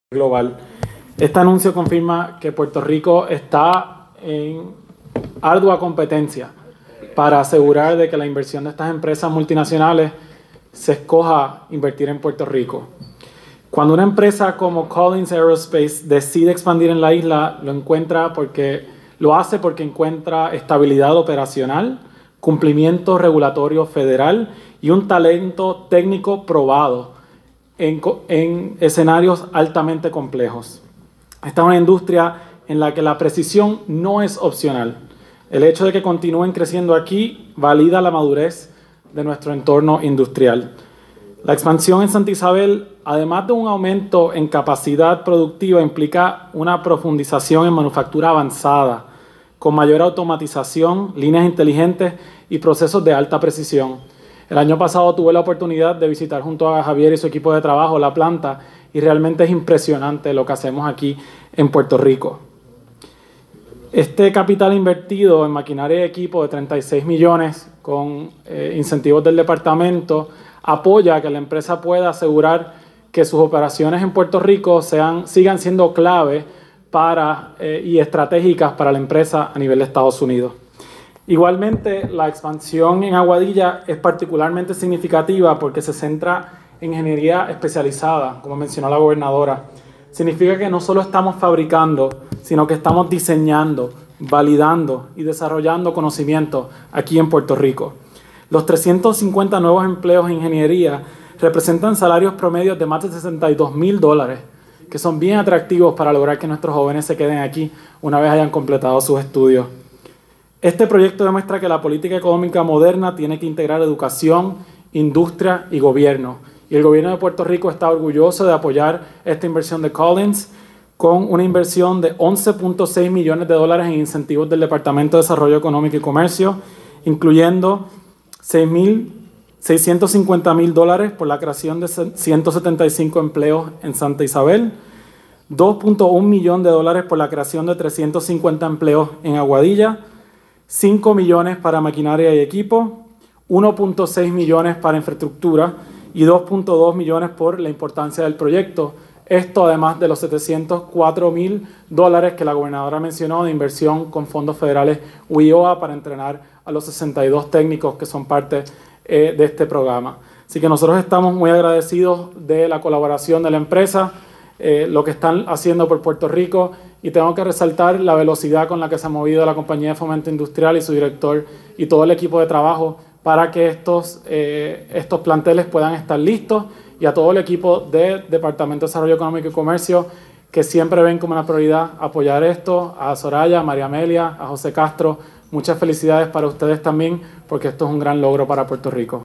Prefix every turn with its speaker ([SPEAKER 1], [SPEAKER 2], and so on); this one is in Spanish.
[SPEAKER 1] global. Este anuncio confirma que Puerto Rico está en ardua competencia para asegurar de que la inversión de estas empresas multinacionales se escoja invertir en Puerto Rico. Cuando una empresa como Collins Aerospace decide expandir en la isla, lo hace porque encuentra estabilidad operacional, cumplimiento regulatorio federal y un talento técnico probado en escenarios altamente complejos. Esta es una industria en la que la precisión no es opcional. El hecho de que continúen creciendo aquí valida la madurez de nuestro entorno industrial. La expansión en Santa Isabel, además de un aumento en capacidad productiva, implica una profundización en manufactura avanzada, con mayor automatización, líneas inteligentes y procesos de alta precisión. El año pasado tuve la oportunidad de visitar junto a Javier y su equipo de trabajo la planta y realmente es impresionante lo que hacemos aquí en Puerto Rico. Este capital invertido en maquinaria y equipo de 36 millones con incentivos del departamento apoya a que la empresa pueda asegurar que sus operaciones en Puerto Rico sigan siendo clave y estratégicas para la empresa a nivel de Estados Unidos. Igualmente, la expansión en Aguadilla es particularmente significativa porque se centra en ingeniería especializada, como mencionó la gobernadora. Significa que no solo estamos fabricando, sino que estamos diseñando, validando y desarrollando conocimiento aquí en Puerto Rico. Los 350 nuevos empleos en ingeniería representan salarios promedios de más de $62,000, que son bien atractivos para lograr que nuestros jóvenes se queden aquí una vez hayan completado sus estudios. Este proyecto demuestra que la política económica moderna tiene que integrar educación, industria y gobierno. Y el gobierno de Puerto Rico está orgulloso de apoyar esta inversión de Collins con una inversión de $11.6 millones en incentivos del Departamento de Desarrollo Económico y Comercio, incluyendo $650,000 por la creación de 175 empleos en Santa Isabel, $2.1 millón por la creación de 350 empleos en Aguadilla, 5 millones para maquinaria y equipo, 1.6 millones para infraestructura y 2.2 millones por la importancia del proyecto. Esto además de los $704,000 que la gobernadora mencionó de inversión con fondos federales WIOA para entrenar a los 62 técnicos que son parte de este programa. Así que nosotros estamos muy agradecidos de la colaboración de la empresa, lo que están haciendo por Puerto Rico, y tengo que resaltar la velocidad con la que se ha movido la compañía de fomento industrial y su director y todo el equipo de trabajo para que estos planteles puedan estar listos, y a todo el equipo del Departamento de Desarrollo Económico y Comercio que siempre ven como una prioridad apoyar esto, a Soraya, a María Amelia, a José Castro. Muchas felicidades para ustedes también porque esto es un gran logro para Puerto Rico.